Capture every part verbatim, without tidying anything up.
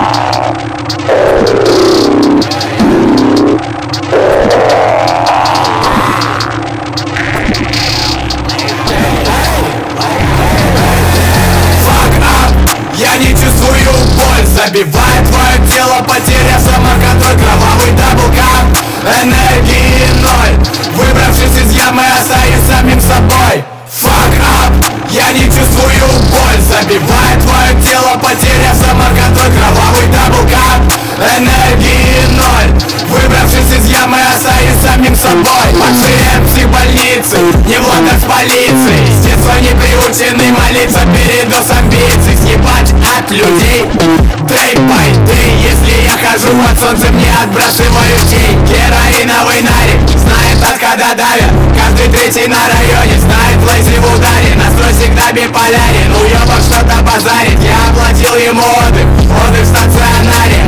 Забивает твое тело, потеря самоконтроль, кровавый даблкап, энергии ноль. Выбравшись из ямы, остаюсь самим собой. Fuck up, я не чувствую боль. Забивает твое тело, потеря самоконтроль, кровавый даблкап, энергии ноль. Выбравшись из ямы, остаюсь самим собой. Пациент психбольницы, не в ладах с полицией. С детства не приучены молиться перед амбиций. Съебать от людей day by day. Если я хожу под солнцем, не отбрасываю тень. Героиновый нарик знает, откуда давят. Каждый третий на районе знает лейзи в ударе. Настрой всегда биполярен, уебок что-то базарит. Я оплатил ему отдых, отдых в стационаре.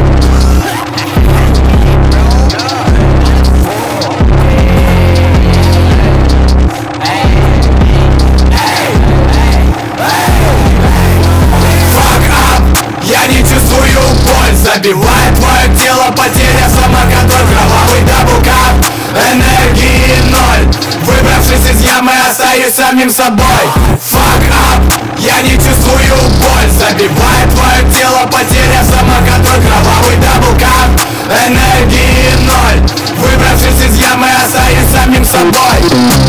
Забивает твое тело, потеря самоконтроль, кровавый даблкап, энергии ноль. Выбравшись из ямы, остаюсь самим собой. Fuck up, я не чувствую боль. Забивает твое тело, потеря самоконтроль, кровавый даблкап, энергии ноль. Выбравшись из ямы, остаюсь самим собой.